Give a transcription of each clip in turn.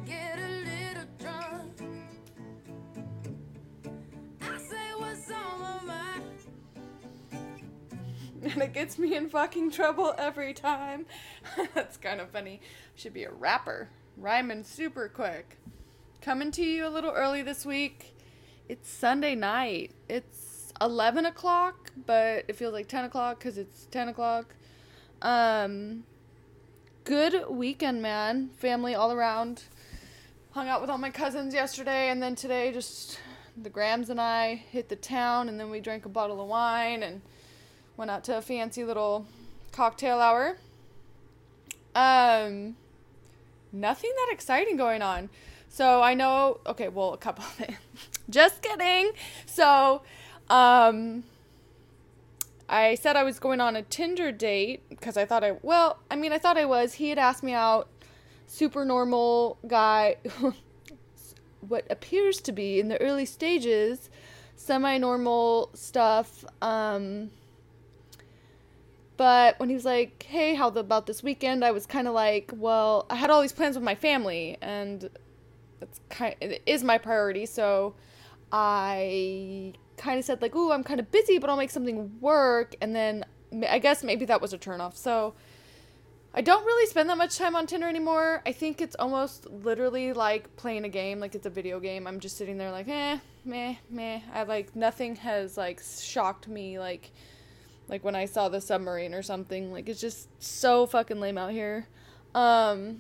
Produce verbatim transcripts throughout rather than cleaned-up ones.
get a little drunk. I say what's on my mind. And it gets me in fucking trouble every time. That's kind of funny. Should be a rapper. Rhyming super quick. Coming to you a little early this week. It's Sunday night. It's eleven o'clock, but it feels like ten o'clock because it's ten o'clock. Um, good weekend, man. Family all around. Hung out with all my cousins yesterday, and then today just the Grams and I hit the town, and then we drank a bottle of wine and went out to a fancy little cocktail hour. Um, nothing that exciting going on. So I know, okay, well, a couple of things. Just kidding. So, um, I said I was going on a Tinder date because I thought I, well, I mean, I thought I was. He had asked me out, super normal guy, what appears to be in the early stages, semi-normal stuff, um... But when he was like, hey, how about this weekend? I was kind of like, well, I had all these plans with my family, and that's kind of, it is my priority. So I kind of said like, ooh, I'm kind of busy, but I'll make something work. And then I guess maybe that was a turnoff. So I don't really spend that much time on Tinder anymore. I think it's almost literally like playing a game, like it's a video game. I'm just sitting there like, eh, meh, meh. I like, nothing has like shocked me like, Like when I saw the submarine or something. Like, it's just so fucking lame out here. Um,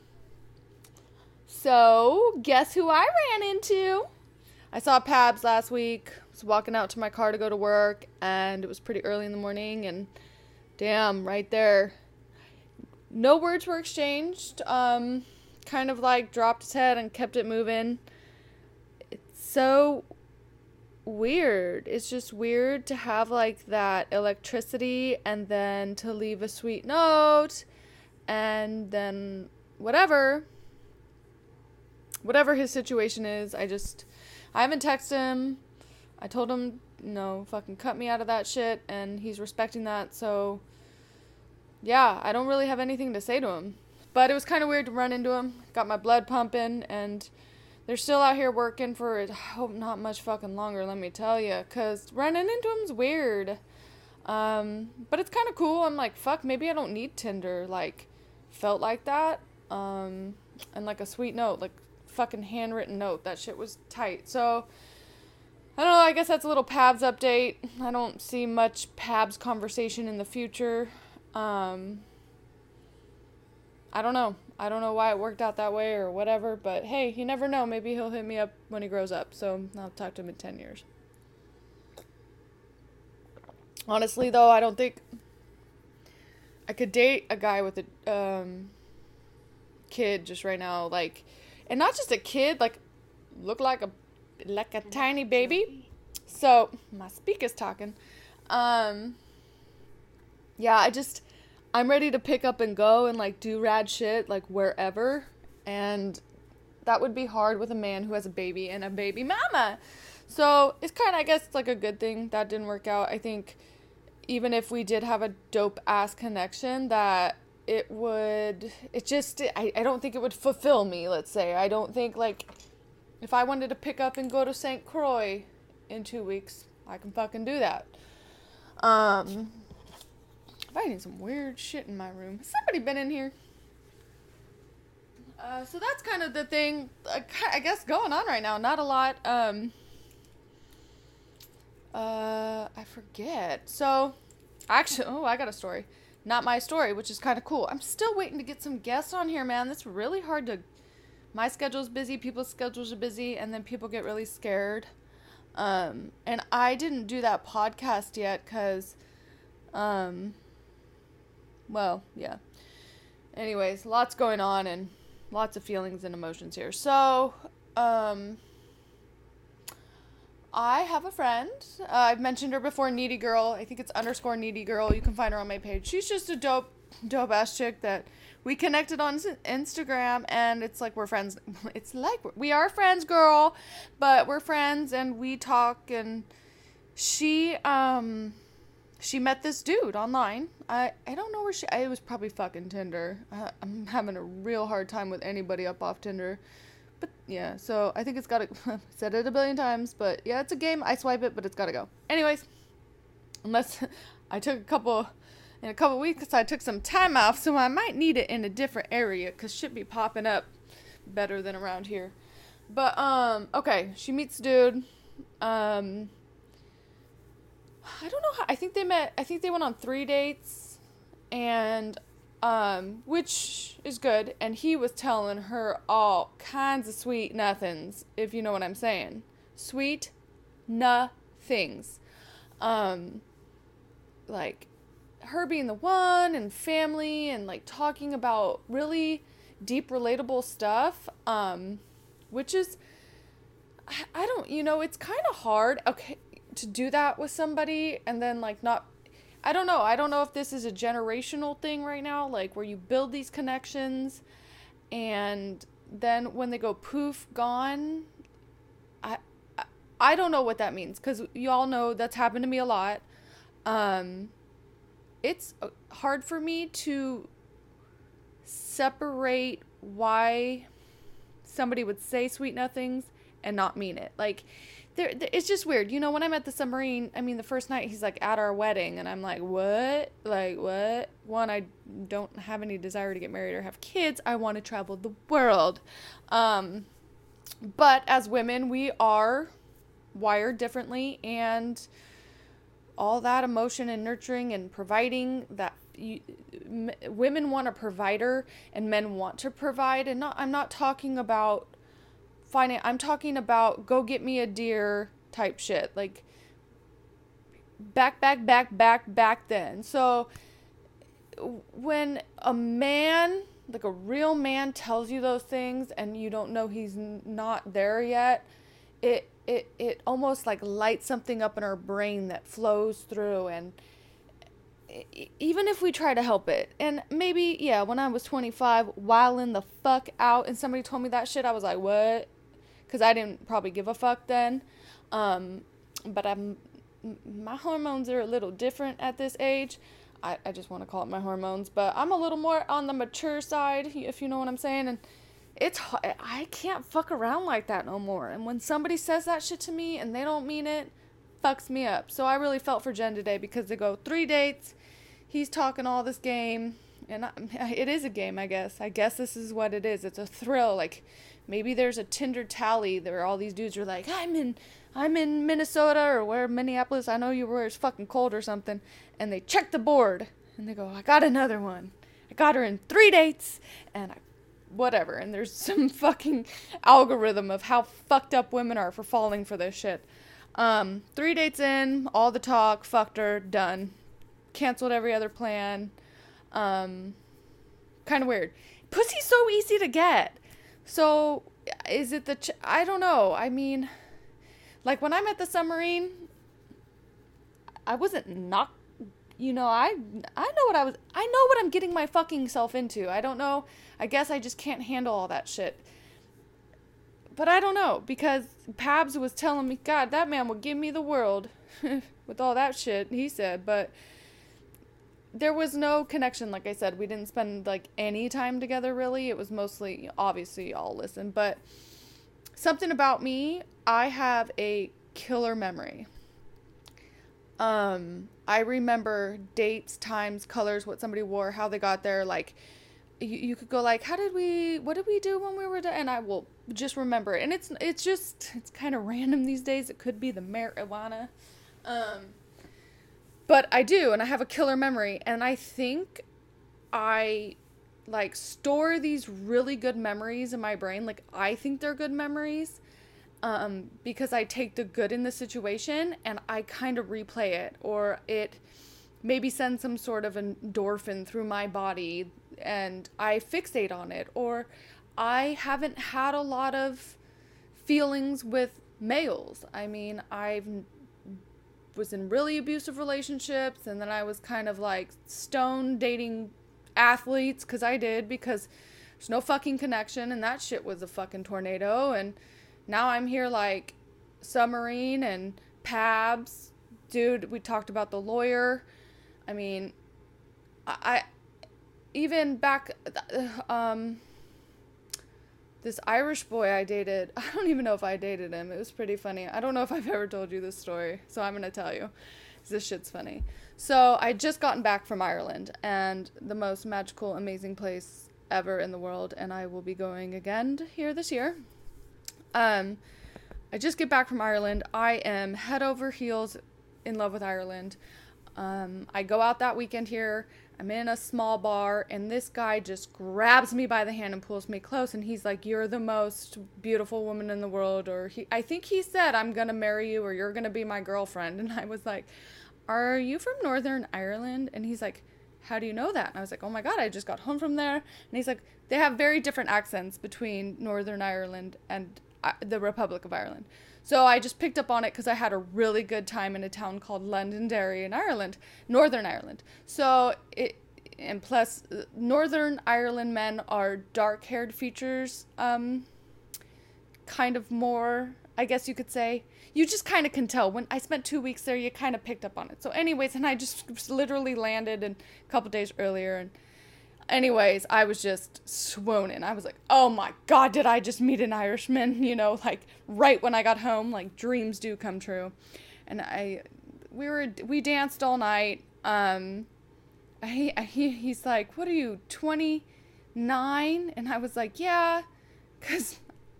so, guess who I ran into? I saw Pabs last week. I was walking out to my car to go to work. And it was pretty early in the morning. And damn, right there. No words were exchanged. Um, kind of like dropped his head and kept it moving. It's so weird. It's just weird to have like that electricity and then to leave a sweet note and then whatever whatever his situation is. I just I haven't texted him. I told him no, fucking cut me out of that shit, and he's respecting that. So yeah, I don't really have anything to say to him, but it was kind of weird to run into him. Got my blood pumping, and they're still out here working for, I hope not much fucking longer, let me tell you. Because running into him's weird. Um, but it's kind of cool. I'm like, fuck, maybe I don't need Tinder. Like, felt like that. Um, and like a sweet note, like fucking handwritten note. That shit was tight. So, I don't know, I guess that's a little Pabs update. I don't see much Pabs conversation in the future. Um, I don't know. I don't know why it worked out that way or whatever, but hey, you never know. Maybe he'll hit me up when he grows up, so I'll talk to him in ten years. Honestly, though, I don't think I could date a guy with a um, kid just right now, like, and not just a kid, like, look like a like a tiny baby. So, my speaker's talking. Um, yeah, I just... I'm ready to pick up and go and, like, do rad shit, like, wherever. And that would be hard with a man who has a baby and a baby mama. So, it's kind of, I guess, it's, like, a good thing that didn't work out. I think even if we did have a dope-ass connection, that it would, it just, I, I don't think it would fulfill me, let's say. I don't think, like, if I wanted to pick up and go to Saint Croix in two weeks, I can fucking do that. Um... I'm finding some weird shit in my room. Has somebody been in here? Uh, so that's kind of the thing, uh, I guess, going on right now. Not a lot. Um, uh, I forget. So, actually, oh, I got a story. Not my story, which is kind of cool. I'm still waiting to get some guests on here, man. That's really hard to... My schedule's busy, people's schedules are busy, and then people get really scared. Um, and I didn't do that podcast yet, because... Um... Well, yeah. Anyways, lots going on and lots of feelings and emotions here. So, um, I have a friend. Uh, I've mentioned her before, Needy Girl. I think it's underscore Needy Girl. You can find her on my page. She's just a dope, dope ass chick that we connected on Instagram, and it's like we're friends. It's like we're, we are friends, girl, but we're friends and we talk. And she, um, she met this dude online. I, I don't know where she, it was probably fucking Tinder. I, I'm having a real hard time with anybody up off Tinder. But yeah, so I think it's gotta, said it a billion times, but yeah, it's a game. I swipe it, but it's gotta go. Anyways, unless I took a couple, in a couple weeks, I took some time off, so I might need it in a different area, because shit be popping up better than around here. But, um, okay, she meets dude, um, I don't know how, I think they met, I think they went on three dates, and, um, which is good, and he was telling her all kinds of sweet nothings, if you know what I'm saying. Sweet nothings. Um, like, her being the one, and family, and, like, talking about really deep, relatable stuff, um, which is, I, I don't, you know, it's kind of hard, okay, to do that with somebody, and then, like, not, I don't know, I don't know if this is a generational thing right now, like, where you build these connections, and then when they go poof, gone, I, I, I don't know what that means, because you all know that's happened to me a lot. Um, it's hard for me to separate why somebody would say sweet nothings and not mean it. Like, there, it's just weird. You know, when I'm at the submarine, I mean, the first night he's like at our wedding, and I'm like, what? Like, what? One, I don't have any desire to get married or have kids. I want to travel the world. Um, but as women, we are wired differently, and all that emotion and nurturing and providing that you, m- women want a provider and men want to provide. And not, I'm not talking about finance. I'm talking about go get me a deer type shit. Like back, back, back, back, back then. So when a man, like a real man, tells you those things and you don't know he's n- not there yet, it it it almost like lights something up in our brain that flows through. And even if we try to help it, and maybe, yeah, when I was twenty-five, wilding the fuck out, and somebody told me that shit, I was like, what? Because I didn't probably give a fuck then. Um, but I'm, my hormones are a little different at this age. I, I just want to call it my hormones, but I'm a little more on the mature side, if you know what I'm saying. And it's, I can't fuck around like that no more. And when somebody says that shit to me and they don't mean it, fucks me up. So I really felt for Jen today, because they go three dates, he's talking all this game, and I, it is a game, I guess. I guess this is what it is. It's a thrill. Like, maybe there's a Tinder tally where all these dudes are like, I'm in, I'm in Minnesota, or where, Minneapolis, I know you were, it's fucking cold or something, and they check the board, and they go, I got another one. I got her in three dates, and I, whatever, and there's some fucking algorithm of how fucked up women are for falling for this shit. Um, three dates in, all the talk, fucked her, done. Canceled every other plan. Um, kind of weird. Pussy's so easy to get. So, is it the, ch- I don't know. I mean, like, when I'm at the submarine, I wasn't not, you know, I, I know what I was, I know what I'm getting my fucking self into. I don't know. I guess I just can't handle all that shit. But I don't know, because Pabs was telling me, God, that man would give me the world with all that shit, he said, but there was no connection. Like I said, we didn't spend like any time together really. It was mostly, obviously, y'all listen, but something about me, I have a killer memory. Um, I remember dates, times, colors, what somebody wore, how they got there. Like, you, you could go like, how did we, what did we do when we were there? And I will just remember it. And it's, it's just, it's kind of random these days. It could be the marijuana. Um, but I do, and I have a killer memory. And I think I, like, store these really good memories in my brain. Like, I think they're good memories. Um, because I take the good in the situation and I kind of replay it, or it maybe sends some sort of endorphin through my body and I fixate on it, or I haven't had a lot of feelings with males. I mean, I've was in really abusive relationships, and then I was kind of like stone dating athletes, because I did, because there's no fucking connection, and that shit was a fucking tornado. And now I'm here like submarine and Pabs, dude, we talked about the lawyer. I mean, I, I even back, um, this Irish boy I dated, I don't even know if I dated him. It was pretty funny. I don't know if I've ever told you this story, so I'm going to tell you. This shit's funny. So I just gotten back from Ireland, and the most magical, amazing place ever in the world, and I will be going again here this year. Um, I just get back from Ireland. I am head over heels in love with Ireland. Um, I go out that weekend here. I'm in a small bar, and this guy just grabs me by the hand and pulls me close, and he's like, "You're the most beautiful woman in the world," or he, I think he said, "I'm gonna marry you," or "You're gonna be my girlfriend." And I was like, "Are you from Northern Ireland?" And he's like, "How do you know that?" And I was like, "Oh my God, I just got home from there." And he's like, they have very different accents between Northern Ireland and uh, the Republic of Ireland. So I just picked up on it because I had a really good time in a town called Londonderry in Ireland, Northern Ireland. So it, and plus, Northern Ireland men are dark-haired features, um, kind of more, I guess you could say. You just kind of can tell. When I spent two weeks there, you kind of picked up on it. So anyways, and I just literally landed and a couple days earlier, and anyways, I was just swooning. I was like, oh my God, did I just meet an Irishman? You know, like right when I got home, like dreams do come true. And I, we were, we danced all night. Um, he, he, he's like, "What are you, twenty-nine? And I was like, yeah, because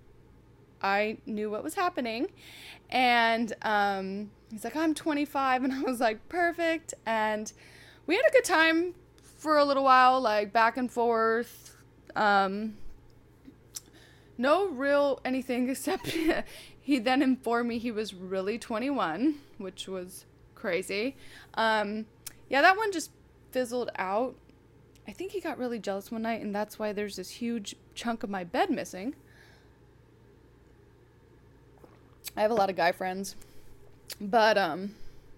I knew what was happening. And um, he's like, "I'm twenty-five. And I was like, perfect. And we had a good time for a little while, like back and forth. Um, no real anything except he then informed me he was really twenty-one, which was crazy. Um, yeah, that one just fizzled out. I think he got really jealous one night, and that's why there's this huge chunk of my bed missing. I have a lot of guy friends, but um,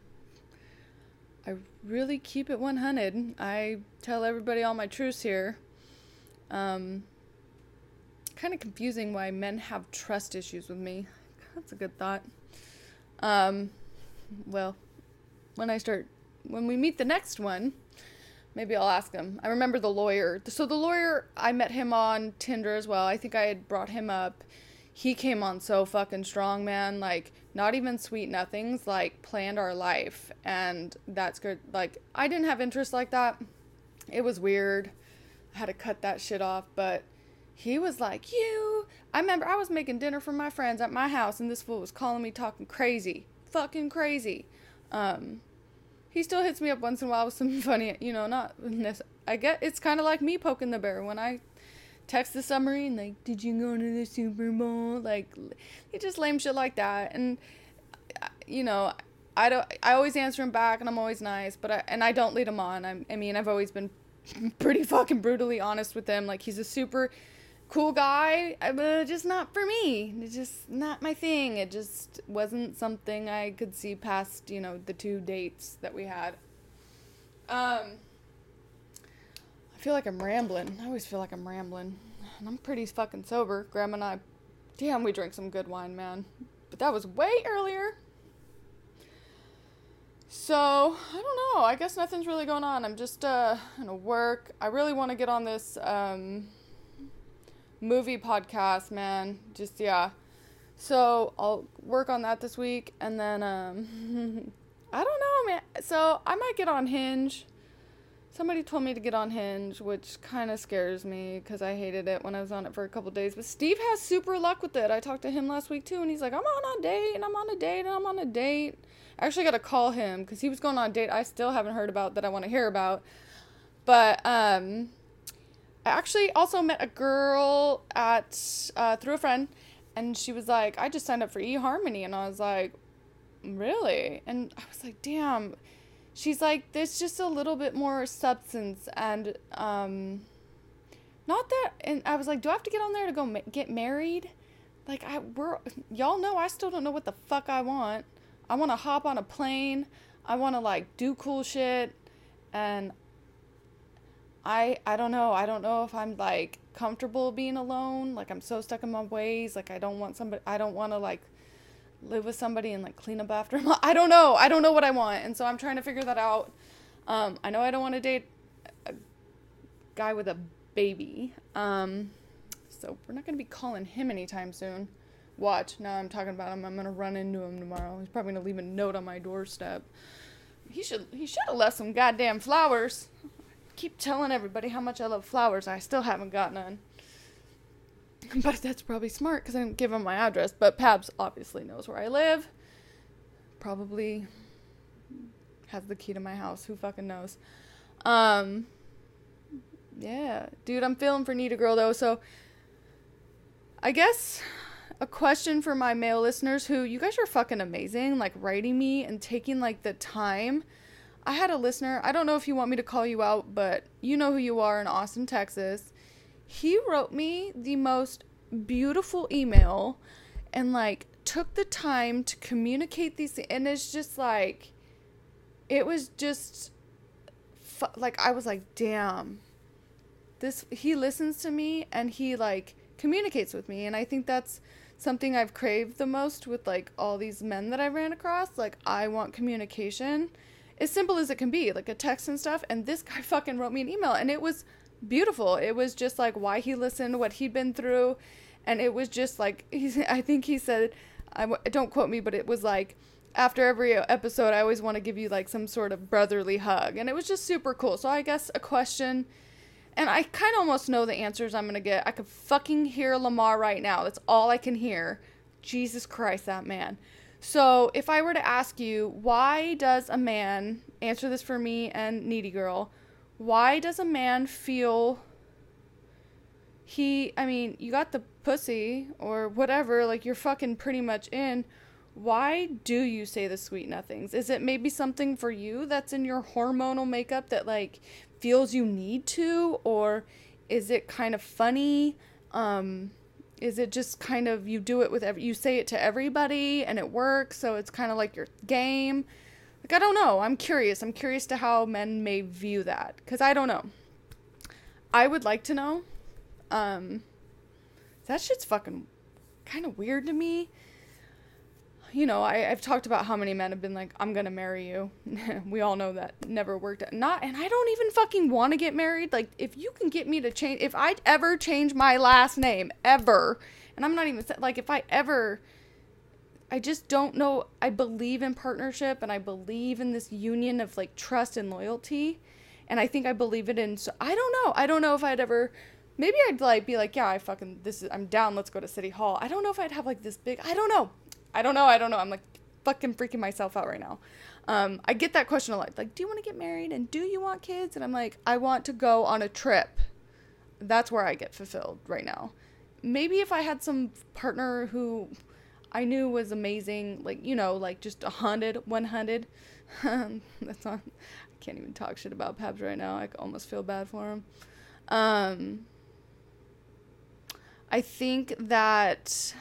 I really keep it one hundred. I tell everybody all my truths here. Um, kind of confusing why men have trust issues with me. That's a good thought. Um, well, when I start, when we meet the next one, maybe I'll ask him. I remember the lawyer. So the lawyer, I met him on Tinder as well. I think I had brought him up. He came on so fucking strong, man. Like, not even sweet nothings, like, planned our life. And that's good. Like, I didn't have interest like that. It was weird. I had to cut that shit off. But he was like, you. I remember I was making dinner for my friends at my house, and this fool was calling me talking crazy. Fucking crazy. Um, he still hits me up once in a while with some funny, you know, not, I get, it's kind of like me poking the bear when I text the submarine, like, "Did you go to the Super Bowl?" Like, it just lame shit like that. And, you know, I don't, I always answer him back, and I'm always nice, but I, and I don't lead him on. I, I mean, I've always been pretty fucking brutally honest with him. Like, he's a super cool guy, but just not for me. It's just not my thing. It just wasn't something I could see past, you know, the two dates that we had. Um... I feel like I'm rambling. I always feel like I'm rambling. And I'm pretty fucking sober. Grandma and I, damn, we drank some good wine, man. But that was way earlier. So, I don't know. I guess nothing's really going on. I'm just, uh, gonna work. I really want to get on this, um, movie podcast, man. Just, yeah. So, I'll work on that this week. And then, um, I don't know, man. So, I might get on Hinge. Somebody told me to get on Hinge, which kind of scares me because I hated it when I was on it for a couple days. But Steve has super luck with it. I talked to him last week too, and he's like, "I'm on a date, and I'm on a date, and I'm on a date." I actually got to call him because he was going on a date I still haven't heard about that I want to hear about. But um, I actually also met a girl at uh, through a friend, and she was like, "I just signed up for eHarmony," and I was like, "Really?" And I was like, "Damn." She's like, there's just a little bit more substance, and, um, not that, and I was like, do I have to get on there to go ma- get married? Like, I, we're, y'all know I still don't know what the fuck I want. I want to hop on a plane, I want to, like, do cool shit, and I, I don't know, I don't know if I'm, like, comfortable being alone, like, I'm so stuck in my ways, like, I don't want somebody, I don't want to, like, live with somebody and like clean up after him. I don't know. I don't know what I want. And so I'm trying to figure that out. Um, I know I don't want to date a guy with a baby. Um, so we're not going to be calling him anytime soon. Watch. Now I'm talking about him. I'm going to run into him tomorrow. He's probably going to leave a note on my doorstep. He should, he should have left some goddamn flowers. I keep telling everybody how much I love flowers. I still haven't got none. But that's probably smart because I didn't give him my address. But Pabs obviously knows where I live. Probably has the key to my house. Who fucking knows? Um, yeah. Dude, I'm feeling for Need a Girl, though. So, I guess a question for my male listeners who, you guys are fucking amazing. Like, writing me and taking, like, the time. I had a listener. I don't know if you want me to call you out, but you know who you are in Austin, Texas. He wrote me the most beautiful email and, like, took the time to communicate these things. And it's just, like, it was just, fu- like, I was like, damn. This, he listens to me and he, like, communicates with me. And I think that's something I've craved the most with, like, all these men that I ran across. Like, I want communication. As simple as it can be. Like, a text and stuff. And this guy fucking wrote me an email. And it was beautiful. It was just like why he listened, what he'd been through, and it was just like he's, I think he said, I w- don't quote me, but it was like after every episode I always want to give you like some sort of brotherly hug, and it was just super cool. So I guess a question, and I kind of almost know the answers I'm gonna get. I could fucking hear Lamar right now. That's all I can hear. Jesus Christ, that man. So if I were to ask you, why does a man, answer this for me and Needy Girl, why does a man feel he, I mean, you got the pussy or whatever, like you're fucking pretty much in. Why do you say the sweet nothings? Is it maybe something for you that's in your hormonal makeup that like feels you need to? Or is it kind of funny? Um, is it just kind of you do it with, every, you say it to everybody and it works, so it's kind of like your game? Like, I don't know. I'm curious. I'm curious to how men may view that. Because I don't know. I would like to know. Um, that shit's fucking kind of weird to me. You know, I, I've talked about how many men have been like, I'm going to marry you. We all know that never worked out. Not, and I don't even fucking want to get married. Like, if you can get me to change, if I'd ever change my last name, ever, and I'm not even, like, if I ever... I just don't know. I believe in partnership and I believe in this union of like trust and loyalty. And I think I believe it in, so I don't know. I don't know if I'd ever, maybe I'd like be like, yeah, I fucking, this is, I'm down. Let's go to City Hall. I don't know if I'd have like this big, I don't know. I don't know. I don't know. I'm like fucking freaking myself out right now. Um, I get that question a lot. Like, do you want to get married and do you want kids? And I'm like, I want to go on a trip. That's where I get fulfilled right now. Maybe if I had some partner who I knew was amazing, like, you know, like just a hundred, one hundred. That's not, I can't even talk shit about Pabs right now. I almost feel bad for him. Um, I think that,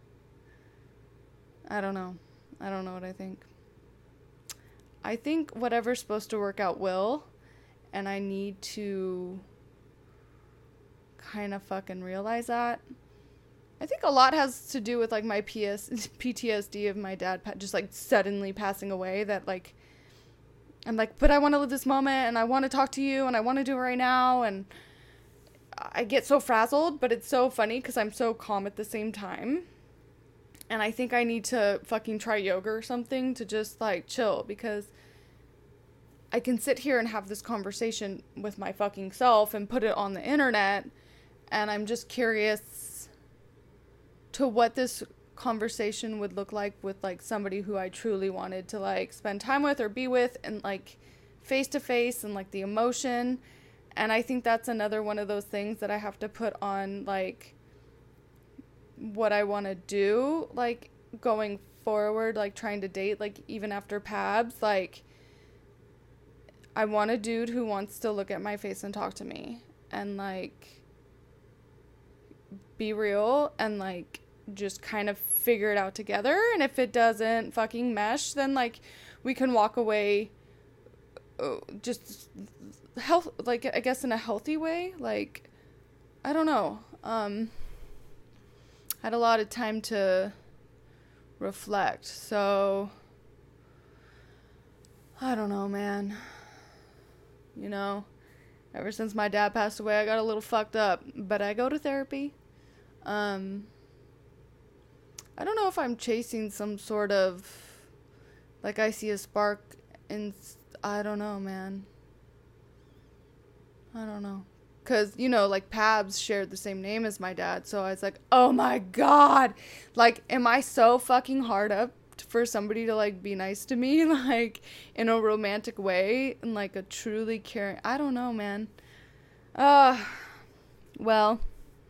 I don't know. I don't know what I think. I think whatever's supposed to work out will, and I need to kind of fucking realize that. I think a lot has to do with, like, my P S- P T S D of my dad pa- just, like, suddenly passing away, that, like, I'm like, but I want to live this moment, and I want to talk to you, and I want to do it right now, and I get so frazzled, but it's so funny, because I'm so calm at the same time, and I think I need to fucking try yoga or something to just, like, chill, because I can sit here and have this conversation with my fucking self and put it on the internet, and I'm just curious to what this conversation would look like with, like, somebody who I truly wanted to, like, spend time with or be with, and, like, face to face, and, like, the emotion. And I think that's another one of those things that I have to put on, like, what I want to do, like, going forward, like, trying to date, like, even after Pabs, like, I want a dude who wants to look at my face and talk to me, and, like, be real, and, like, just kind of figure it out together. And if it doesn't fucking mesh, then, like, we can walk away uh, just health, like, I guess in a healthy way. Like, I don't know. Um, I had a lot of time to reflect. So, I don't know, man. You know, ever since my dad passed away, I got a little fucked up. But I go to therapy. Um, I don't know if I'm chasing some sort of, like, I see a spark in, I don't know, man. I don't know. Because, you know, like, Pabs shared the same name as my dad. So I was like, oh my God. Like, am I so fucking hard up for somebody to, like, be nice to me? Like, in a romantic way. And, like, a truly caring. I don't know, man. Uh, well,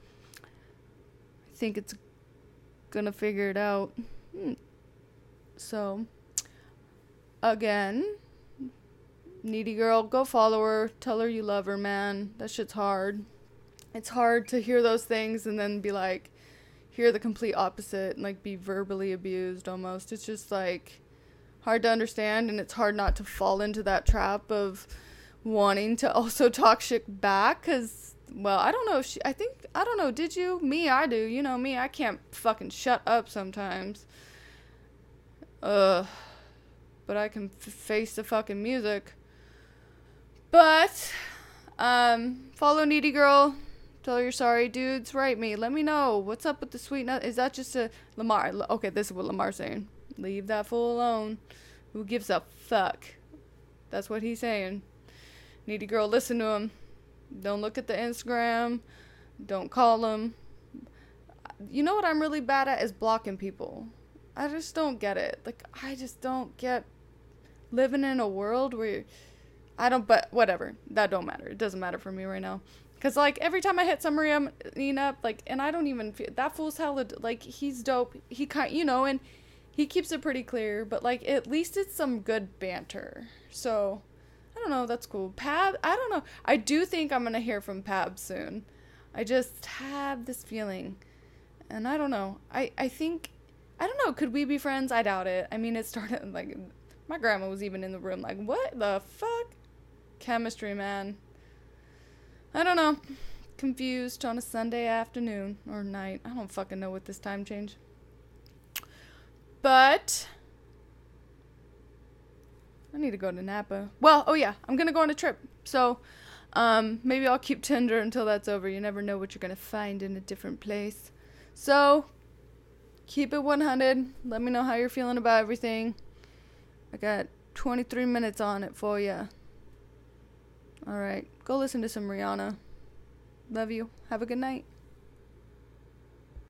I think it's gonna figure it out. Hmm. So, again, needy girl, go follow her. Tell her you love her, man. That shit's hard. It's hard to hear those things and then be like, hear the complete opposite and like be verbally abused almost. It's just like hard to understand, and it's hard not to fall into that trap of wanting to also talk shit back. Because, well, I don't know if she, I think, I don't know, did you? Me, I do. You know me, I can't fucking shut up sometimes. Ugh. But I can f- face the fucking music. But, um, follow Needy Girl. Tell her you're sorry. Dudes, write me. Let me know. What's up with the sweet nut? Is that just a Lamar? Okay, this is what Lamar's saying. Leave that fool alone. Who gives a fuck? That's what he's saying. Needy Girl, listen to him. Don't look at the Instagram. Don't call him. You know what I'm really bad at is blocking people. I just don't get it. Like, I just don't get living in a world where I don't, but whatever. That don't matter. It doesn't matter for me right now. Because, like, every time I hit somebody I'm up, like, and I don't even feel, that fool's hella, like, he's dope. He kind, you know, and he keeps it pretty clear, but, like, at least it's some good banter. So, I don't know. That's cool. Pab, I don't know. I do think I'm going to hear from Pab soon. I just have this feeling. And I don't know. I, I think, I don't know. Could we be friends? I doubt it. I mean, it started, like, my grandma was even in the room, like, what the fuck? Chemistry, man. I don't know. Confused on a Sunday afternoon or night. I don't fucking know with this time change. But I need to go to Napa. Well, oh yeah, I'm gonna go on a trip. So um, maybe I'll keep Tinder until that's over. You never know what you're gonna find in a different place. So keep it one hundred. Let me know how you're feeling about everything. I got twenty-three minutes on it for you. Alright, go listen to some Rihanna. Love you. Have a good night.